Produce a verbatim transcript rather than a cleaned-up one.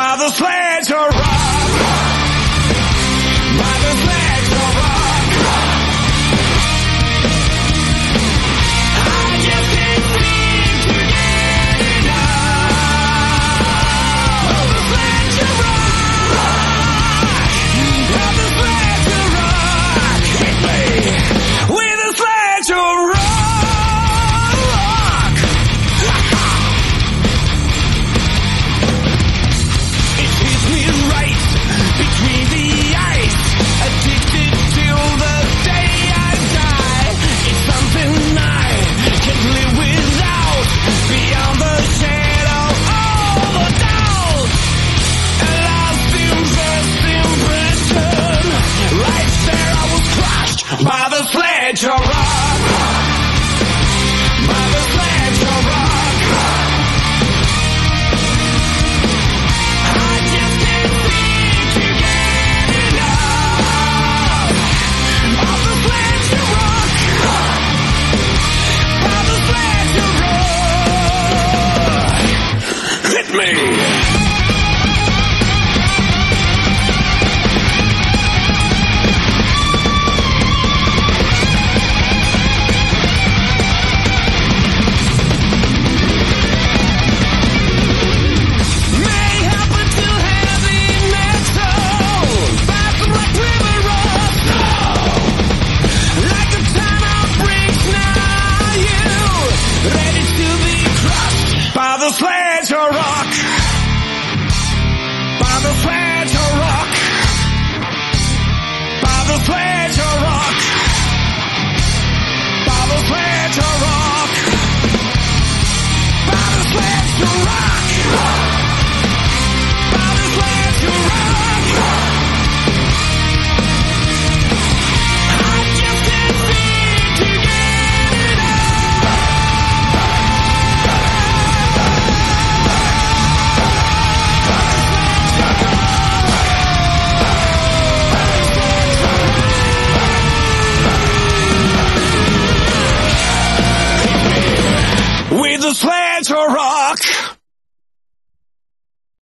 by the sledge of rock, by the sledge of rock. I just can't seem to get enough of the sledge of rock, by the sledge of rock. Hit me with a sledge of rock. Between the ice, addicted till the day I die. It's something I can't live without, beyond the shadow of a doubt. A lost in first impression, right there I was crushed by the sledge of rock, by the sledge of rock. Hit me! By the sledge of rock, by the sledge of rock, by the sledge of rock, by the sledge of rock, by the sledge of rock.